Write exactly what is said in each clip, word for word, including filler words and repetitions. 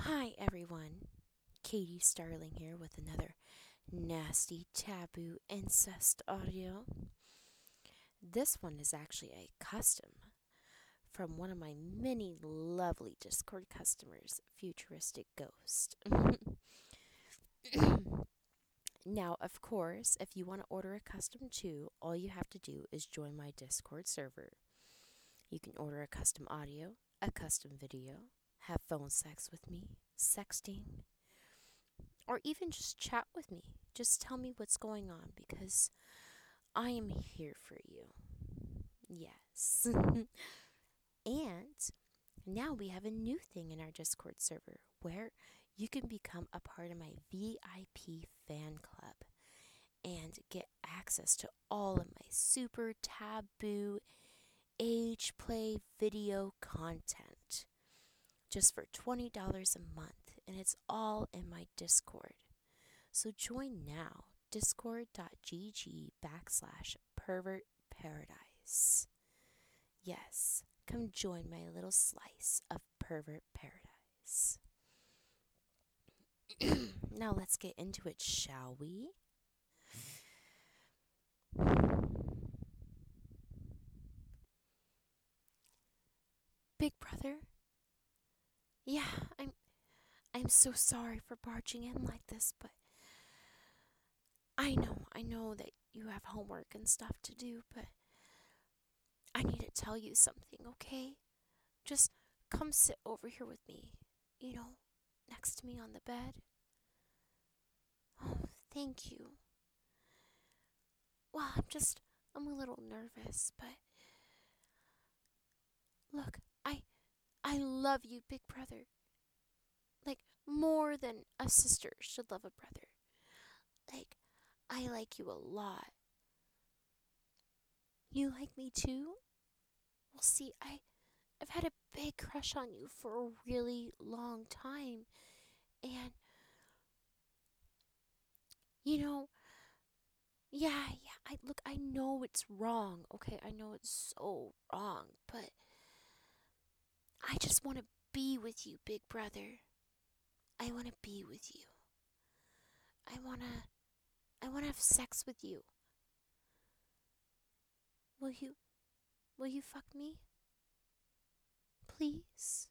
Hi everyone, Katie Starling here with another nasty taboo incest audio. This one is actually a custom from one of my many lovely Discord customers, Futuristic Ghost. Now, of course, if you want to order a custom too, all you have to do is join my Discord server. You can order a custom audio, a custom video, have phone sex with me, sexting, or even just chat with me. Just tell me what's going on because I am here for you. Yes. And now we have a new thing in our Discord server where you can become a part of my V I P fan club and get access to all of my super taboo age play video content just for twenty dollars a month, and it's all in my Discord. So join now, discord.gg backslash pervert paradise. Yes, come join my little slice of pervert paradise. Now let's get into it, shall we? Big brother? Yeah, I'm I'm so sorry for barging in like this, but I know, I know that you have homework and stuff to do, but I need to tell you something, okay? Just come sit over here with me, you know, next to me on the bed. Oh, thank you. Well, I'm just, I'm a little nervous, but look, I, I love you, big brother. Like, more than a sister should love a brother. Like, I like you a lot. You like me too? Well, see, I, I've had a big crush on you for a really long time, and, you know, yeah, yeah, I, look, I know it's wrong, okay? I know it's so wrong, but I just want to be with you, big brother. I want to be with you. I want to I want to have sex with you. Will you will you fuck me? Please?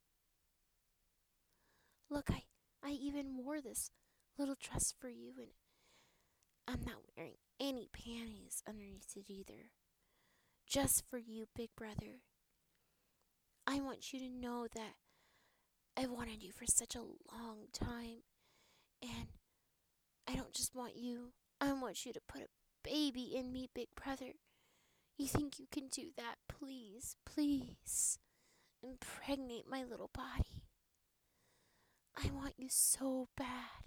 Look, I I even wore this little dress for you, and I'm not wearing any panties underneath it either. Just for you, big brother. I want you to know that I've wanted you for such a long time, and I don't just want you. I want you to put a baby in me, big brother. You think you can do that? Please, please. Impregnate my little body. I want you so bad.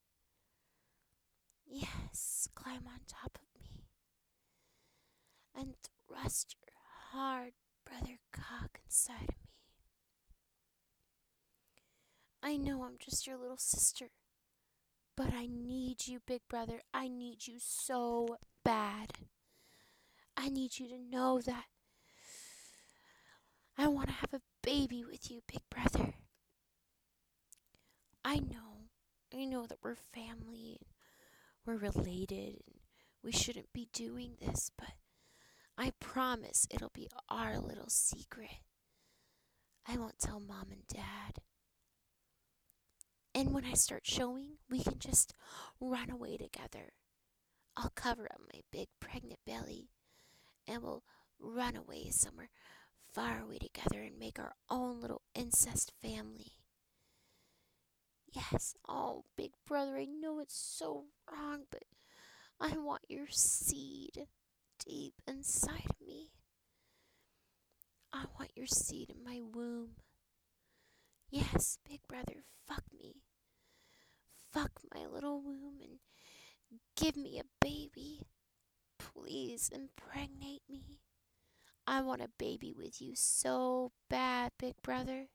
Yes, climb on top of me and thrust your hard brother cock inside of me. I know I'm just your little sister, but I need you, big brother. I need you so bad. I need you to know that I want to have a baby with you, big brother. I know, I know that we're family and we're related and we shouldn't be doing this, but I promise it'll be our little secret. I won't tell mom and dad. And when I start showing, we can just run away together. I'll cover up my big pregnant belly and we'll run away somewhere far away together and make our own little incest family. Yes, oh, big brother, I know it's so wrong, but I want your seed deep inside of me. I want your seed in my womb. Yes, big brother, fuck me. Fuck my little womb and give me a baby. Please impregnate me. I want a baby with you so bad, big brother.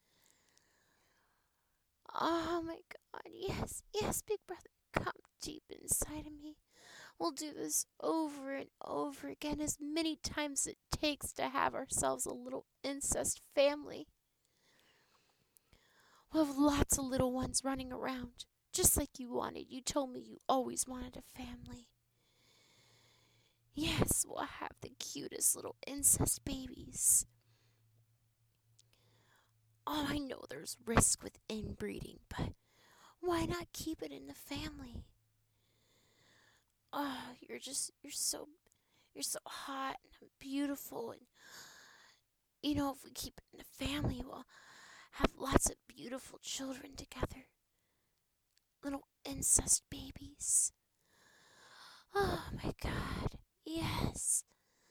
Oh my god, yes, yes, big brother, come deep inside of me. We'll do this over and over again as many times as it takes to have ourselves a little incest family. We'll have lots of little ones running around, just like you wanted. You told me you always wanted a family. Yes, we'll have the cutest little incest babies. Oh, I know there's risk with inbreeding, but why not keep it in the family? Oh, you're just, you're so, you're so hot and beautiful. And, you know, if we keep it in the family, we'll have lots of beautiful children together. Little incest babies. Oh my God. Yes.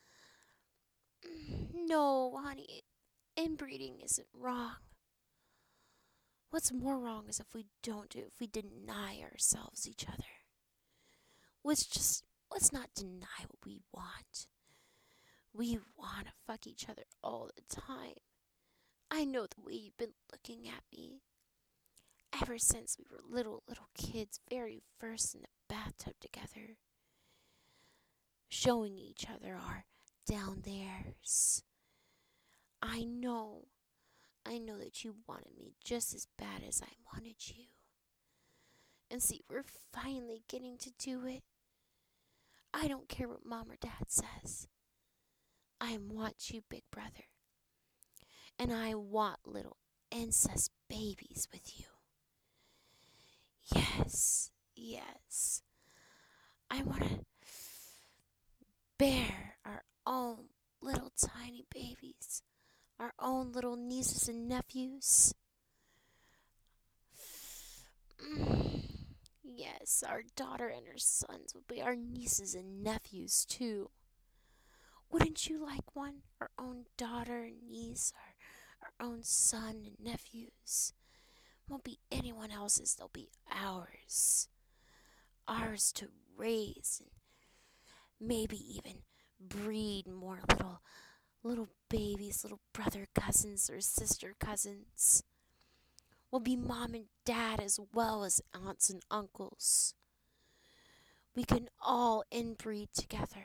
No, honey. Inbreeding isn't wrong. What's more wrong is if we don't do it, if we deny ourselves each other. Let's just, let's not deny what we want. We want to fuck each other all the time. I know the way you've been looking at me. Ever since we were little, little kids, very first in the bathtub together. Showing each other our down there's. I know. I know that you wanted me just as bad as I wanted you. And see, we're finally getting to do it. I don't care what mom or dad says. I want you, big brother. And I want little incest babies with you. Yes, yes. I want to bear our own little tiny babies. Our own little nieces and nephews. Mm. Yes, our daughter and her sons will be our nieces and nephews too. Wouldn't you like one? Our own daughter and niece, our, our own son and nephews. Won't be anyone else's, they'll be ours. Ours to raise and maybe even breed more little little babies, little brother cousins or sister cousins. We'll be mom and dad as well as aunts and uncles. We can all inbreed together.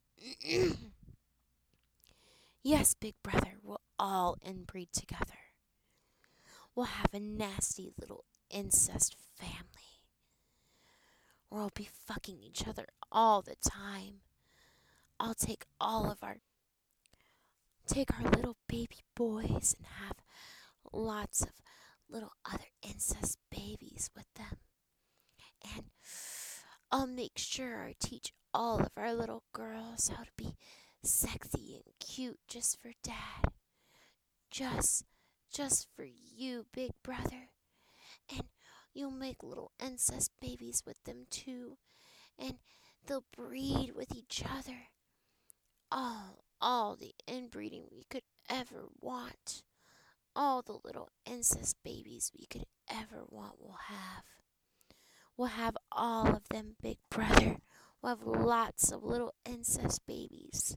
Yes, big brother, we'll all inbreed together. We'll have a nasty little incest family. Where we'll be fucking each other all the time. I'll take all of our, take our little baby boys and have lots of little other incest babies with them. And I'll make sure I teach all of our little girls how to be sexy and cute just for dad. Just, just for you, big brother. And you'll make little incest babies with them too. And they'll breed with each other. All, all the inbreeding we could ever want. All the little incest babies we could ever want we'll have. We'll have all of them, big brother. We'll have lots of little incest babies.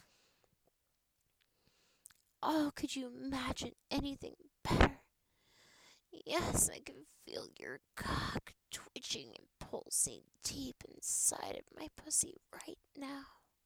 Oh, could you imagine anything better? Yes, I can feel your cock twitching and pulsing deep inside of my pussy right now.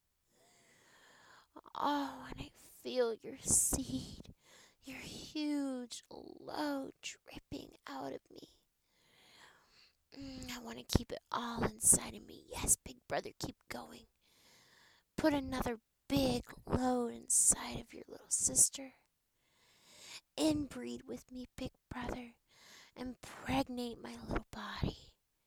Oh, and I feel your seed, your huge load dripping out of me. Mm, I want to keep it all inside of me. Yes, big brother, keep going. Put another big load inside of your little sister. Inbreed with me, big brother. Impregnate my little body.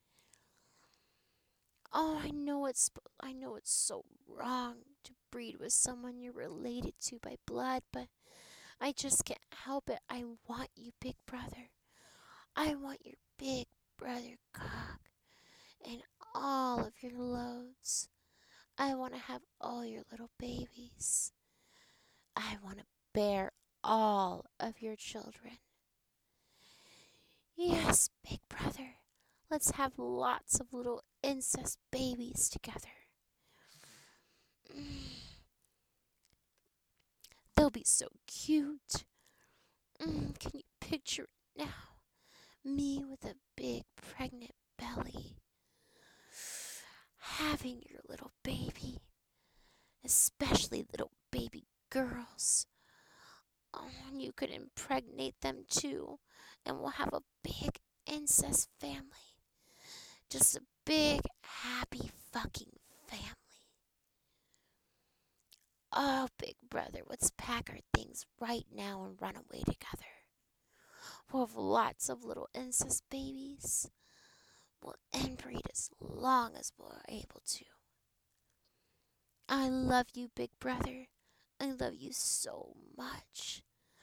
Oh, I know it's I know it's so wrong to breed with someone you're related to by blood, but I just can't help it. I want you, big brother. I want your big brother cock and all of your loads. I want to have all your little babies. I want to bear all of your children. Yes, big brother. Let's have lots of little incest babies together. Mm. They'll be so cute. Mm, can you picture it now? Me with a big pregnant belly. Having your little baby. Especially little baby girls. Oh, and you could impregnate them too, and we'll have a big incest family. Just a big, happy fucking family. Oh, big brother, let's pack our things right now and run away together. We'll have lots of little incest babies. We'll inbreed as long as we're able to. I love you, big brother. I love you so much.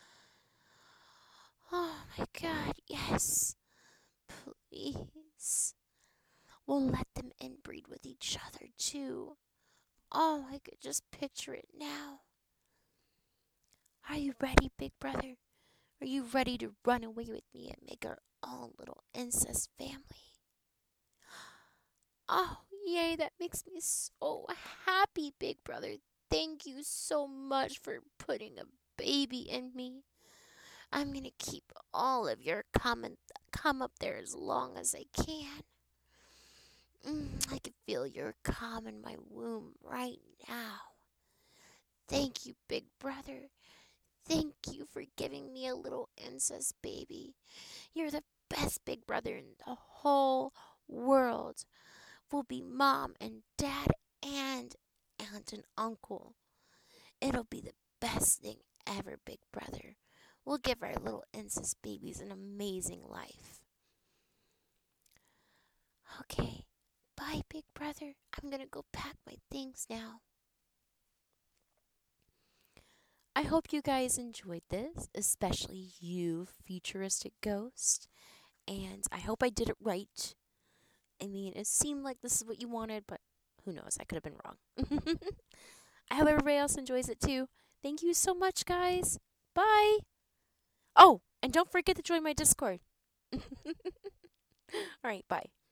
Oh my God, yes. Please. We'll let them inbreed with each other too. Oh, I could just picture it now. Are you ready, big brother? Are you ready to run away with me and make our own little incest family? Oh, yay, that makes me so happy, big brother. Thank you so much for putting a baby in me. I'm going to keep all of your cum, and cum up there as long as I can. Mm, I can feel your cum in my womb right now. Thank you, big brother. Thank you for giving me a little incest baby. You're the best big brother in the whole world. We'll be mom and dad and aunt and uncle. It'll be the best thing ever, big brother. We'll give our little incest babies an amazing life. Okay, bye, big brother. I'm gonna go pack my things now. I hope you guys enjoyed this, especially you, futuristic ghost. And I hope I did it right. I mean, it seemed like this is what you wanted, but who knows? I could have been wrong. I hope everybody else enjoys it too. Thank you so much, guys. Bye. Oh, and don't forget to join my Discord. All right, bye.